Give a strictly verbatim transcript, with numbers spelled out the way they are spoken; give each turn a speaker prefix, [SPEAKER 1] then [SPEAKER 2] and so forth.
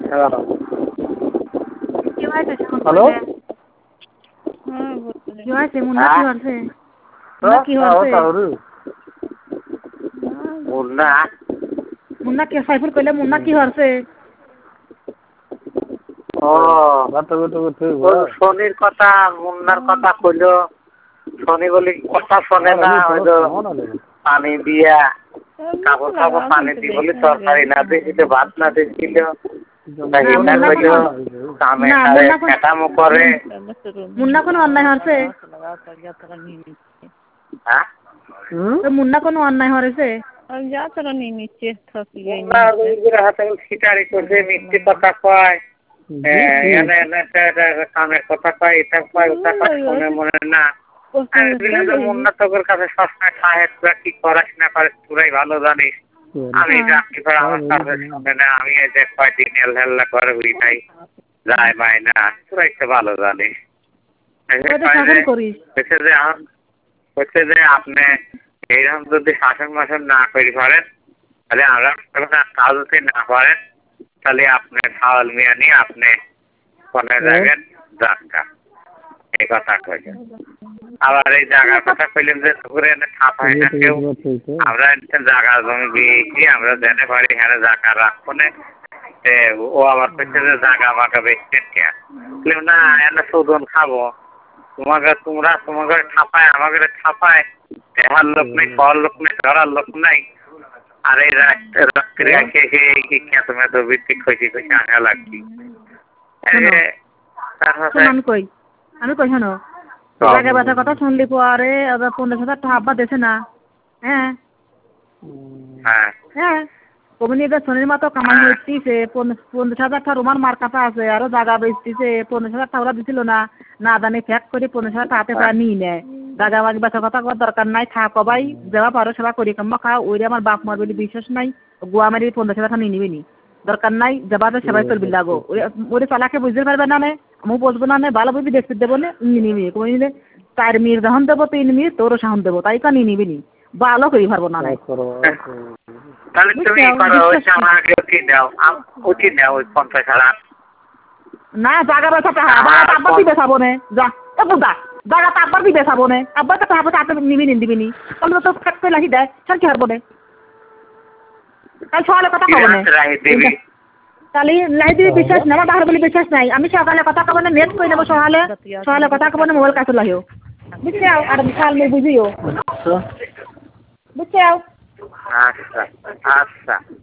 [SPEAKER 1] hello
[SPEAKER 2] কি হয়েছে মুন্না কি হয়েছে মুন্না কি হয়েছে
[SPEAKER 1] মুন্না
[SPEAKER 2] মুন্না কি সাইফুল কইলে মুন্না কি হয়েছে
[SPEAKER 1] ও শনির কথা মুন্নার কথা কইলো শনি বলি কথা শোনে না হয়তো পানি দিয়া কাপড় কাপড় পানি দিয়ে বলি তরকারি না দিয়েছিল ভাত না দিয়েছিল করে
[SPEAKER 2] মুন্না কোনো অন্যায় হয়েছে মুন্না কোনো অন্যায় হয়েছে
[SPEAKER 1] ছিটারি করছে মিথ্যে কথা কয় কামের কথা কয় এটা কয় ওটা কয় শোনে মনে না মুন্না তোর কাছে সবসময় সাহেব কি করাস না পারিস তোরাই ভালো জানিস আমি যাচ্ছি আমার কাছে শুনে না আমি এই যে কয়দিন হেল্লা করে হই নাই যায় পাই না তোরাই তো ভালো জানিস হচ্ছে যে আপনি এইরকম যদি শাসন মাসন না করি পারেন তাহলে আমরা কাজ যদি না পারেন তাহলে আপনি সাওয়াল মিয়া নিয়ে আপনি কোনে যাবেন জায়গা এই কথা কইলেন আবার এই জায়গার কথা কইলেন যে পুকুরে এনে ছাপ হয় না কেউ আমরা জায়গা জমি দিয়েছি আমরা জেনে পারি এখানে জায়গা রাখবো না ও আবার কইছে যে জায়গা আমাকে বেচতেন কে না এনে শোধন খাবো তোমাকে তোমরা তোমাকে ছাপায় আমাকে ছাপায় দেহার লোক নেই খাওয়ার লোক নেই ধরার লোক নাই আর এই রাত্রে তুমি তো ভিত্তিক খুশি খুশি আঙা লাগছি
[SPEAKER 2] আমি কই আমি কই শোনো জায়গা ব্যথার কথা শুনলি পরে পঞ্চাশ হাজার টাকা আব্বা দেছে না হ্যাঁ হ্যাঁ কমিনি এবার শনির মতো কামাই হচ্ছে পঞ্চাশ হাজার টাকা রোমান মার কাছে আছে আরো জায়গা বেচতেছে পঞ্চাশ হাজার টাকা ওরা দিছিল না না জানি ফ্যাক করে পঞ্চাশ হাজার টাকা হাতে প্রায় নিয়ে নেয় জায়গা বাগি ব্যথার কথা করার দরকার নাই থাকো ভাই যাওয়া পারো সেবা করি কাম্মা খাও ওই আমার বাপ মার বলে বিশ্বাস নাই গোয়া মারি পঞ্চাশ হাজার টাকা নিয়ে নিবি নি দরকার নাই যাবা তো সেবাই করবি লাগো ওরে চালাকে বুঝতে পারবে না আমি বসবো না ভালো বুঝবি দেখতে দেবো না নিয়ে নিবি কমে নিলে চার মিনিট যখন দেবো তিন মিনিট তোরও সাহন দেবো তাই কা নিয়ে নিবি নি ভালো করি পারবো না না জায়গা বেচা আব্বা দিবে চাবো নে যা বুঝা জায়গা তো আব্বার দিবে চাবো নে আব্বার তো তারপর তাতে নিবি নি দিবি নি তাহলে তো ফেক করে লাগি দেয় সার কি হারবো নে কাল সকালে কথা কব না কালি লাই দিবি বিশ্বাস না আমার বাহার বলি বিশ্বাস নাই আমি সকালে কথা কব না নেট করে নেবো সকালে সকালে কথা কব না মোবাইল কাছে লাগিও বুঝছে আর কাল মে বুঝিও বুঝছে
[SPEAKER 1] আচ্ছা আচ্ছা